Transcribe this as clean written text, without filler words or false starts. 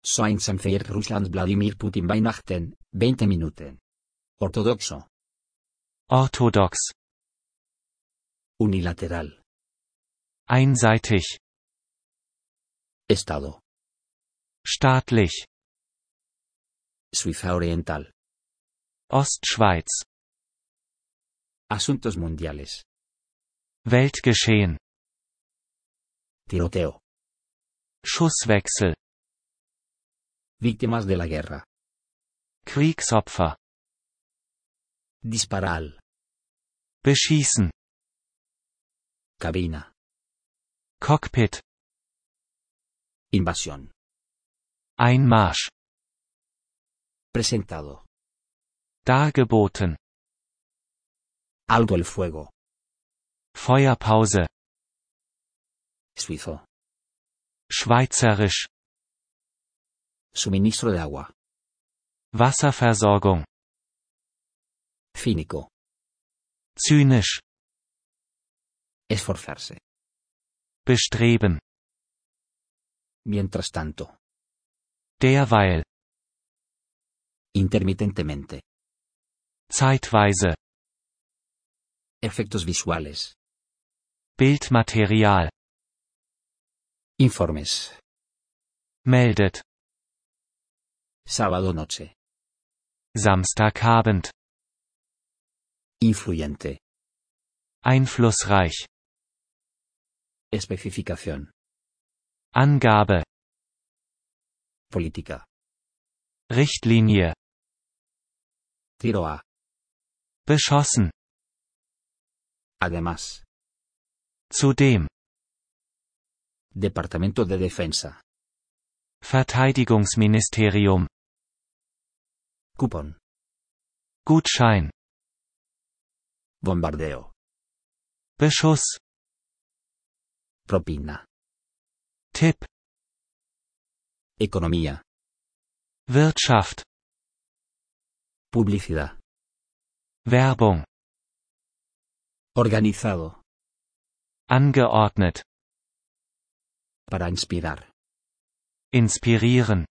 Science Russland Wladimir Putin Weihnachten, 20 Minuten. Ortodoxo. Orthodox. Unilateral. Einseitig. Estado. Staatlich. Suiza Oriental. Ostschweiz. Asuntos mundiales. Weltgeschehen. Tiroteo. Schusswechsel. Víctimas de la guerra. Kriegsopfer. Disparar. Beschießen. Cabina. Cockpit. Invasión. Einmarsch. Presentado. Dargeboten. Alto el fuego. Feuerpause. Suizo. Schweizerisch. Suministro de agua. Wasserversorgung. Cínico. Zynisch. Esforzarse. Bestreben. Mientras tanto. Derweil. Intermitentemente. Zeitweise. Efectos visuales. Bildmaterial. Informes. Meldet. Sábado noche. Samstagabend. Influyente. Einflussreich. Especificación. Angabe. Política. Richtlinie. Tiro a. Beschossen. Además. Zudem. Departamento de Defensa. Verteidigungsministerium. Cupón. Gutschein. Bombardeo. Beschuss. Propina. Tipp. Economía. Wirtschaft. Publicidad. Werbung. Organizado. Angeordnet. Para inspirar. Inspirieren.